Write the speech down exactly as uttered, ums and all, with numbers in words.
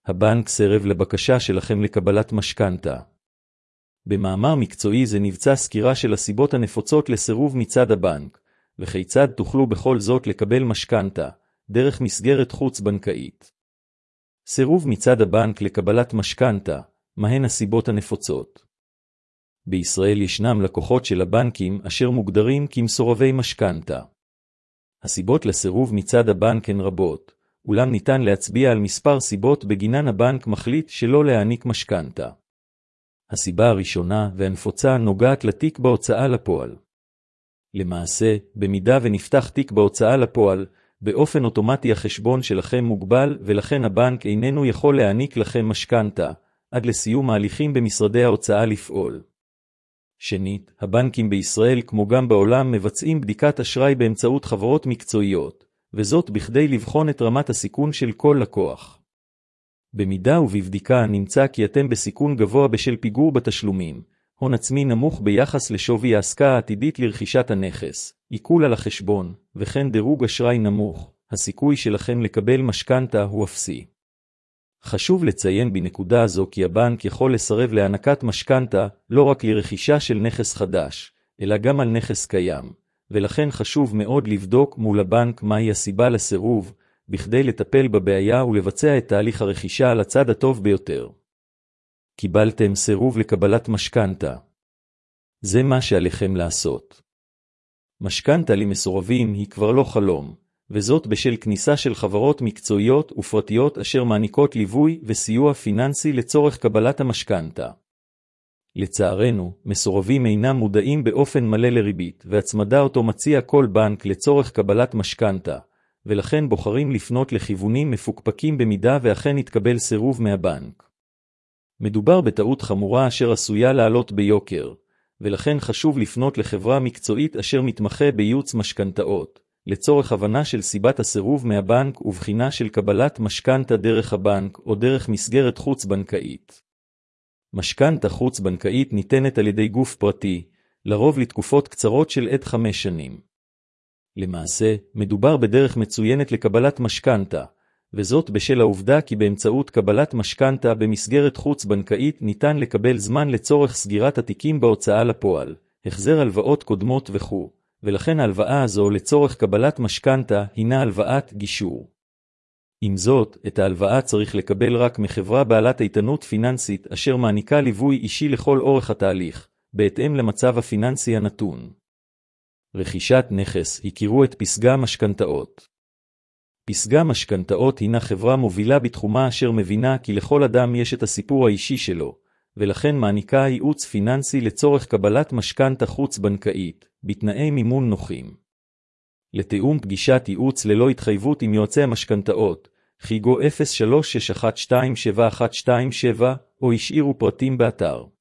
הבנק סירב לבקשה שלכם לקבלת משכנתה. במאמר מקצועי זה נבצע סקירה של הסיבות הנפוצות לסירוב מצד הבנק, וכיצד תוכלו בכל זאת לקבל משכנתה, דרך מסגרת חוץ-בנקאית. סירוב מצד הבנק לקבלת משכנתה, מהן הסיבות הנפוצות? בישראל ישנם לקוחות של הבנקים אשר מוגדרים כמסורבי משכנתה. הסיבות לסירוב מצד הבנק הן רבות, אולם ניתן להצביע על מספר סיבות בגינן הבנק מחליט שלא להעניק משכנתה. הסיבה הראשונה והנפוצה נוגעת לתיק בהוצאה לפועל. למעשה, במידה ונפתח תיק בהוצאה לפועל, באופן אוטומטי החשבון שלכם מוגבל ולכן הבנק איננו יכול להעניק לכם משכנתה, עד לסיום ההליכים במשרדי ההוצאה לפעול. שנית, הבנקים בישראל כמו גם בעולם מבצעים בדיקת אשראי באמצעות חברות מקצועיות, וזאת בכדי לבחון את רמת הסיכון של כל לקוח. במידה ובבדיקה נמצא כי אתם בסיכון גבוה בשל פיגור בתשלומים, הון עצמי נמוך ביחס לשווי העסקה העתידית לרכישת הנכס, עיקול על החשבון, וכן דירוג אשראי נמוך, הסיכוי שלכם לקבל משכנתה הוא אפסי. חשוב לציין בנקודה זו כי הבנק יכול לסרב להענקת משכנתה לא רק לרכישה של נכס חדש, אלא גם על נכס קיים, ולכן חשוב מאוד לבדוק מול הבנק מהי הסיבה לסירוב, בכדי לטפל בבעיה ולבצע את תהליך הרכישה על הצד הטוב ביותר. קיבלתם סירוב לקבלת משכנתה. זה מה שעליכם לעשות. משכנתה למסורבים היא כבר לא חלום, וזאת בשל כניסה של חברות מקצועיות ופרטיות אשר מעניקות ליווי וסיוע פיננסי לצורך קבלת המשכנתה. לצערנו, מסורבים אינם מודעים באופן מלא לריבית והצמדה אותו מציע כל בנק לצורך קבלת משכנתה, ולכן בוחרים לפנות לכיוונים מפוקפקים במידה ואכן יתקבל סירוב מהבנק. מדובר בטעות חמורה אשר עשויה לעלות ביוקר, ולכן חשוב לפנות לחברה מקצועית אשר מתמחה בייעוץ משכנתאות, לצורך הבנה של סיבת הסירוב מהבנק ובחינה של קבלת משכנתה דרך הבנק או דרך מסגרת חוץ-בנקאית. משכנתה חוץ-בנקאית ניתנת על ידי גוף פרטי, לרוב לתקופות קצרות של עד חמש שנים. למעשה, מדובר בדרך מצוינת לקבלת משכנתה, וזאת בשל העובדה כי באמצעות קבלת משכנתה במסגרת חוץ-בנקאית ניתן לקבל זמן לצורך סגירת התיקים בהוצאה לפועל, החזר הלוואות קודמות וכו', ולכן ההלוואה הזו לצורך קבלת משכנתה הינה הלוואת גישור. עם זאת, את ההלוואה צריך לקבל רק מחברה בעלת איתנות פיננסית אשר מעניקה ליווי אישי לכל אורך התהליך, בהתאם למצב הפיננסי הנתון. רכישת נכס, הכירו את פסגה משכנתאות. פסגה משכנתאות הינה חברה מובילה בתחומה אשר מבינה כי לכל אדם יש את הסיפור האישי שלו, ולכן מעניקה ייעוץ פיננסי לצורך קבלת משכנתה חוץ-בנקאית, בתנאי מימון נוחים. לתיאום פגישת ייעוץ ללא התחייבות עם יועצי המשכנתאות, חיגו אפס שלוש שש אחת שתיים שבע אחת שתיים שבע או השאירו פרטים באתר.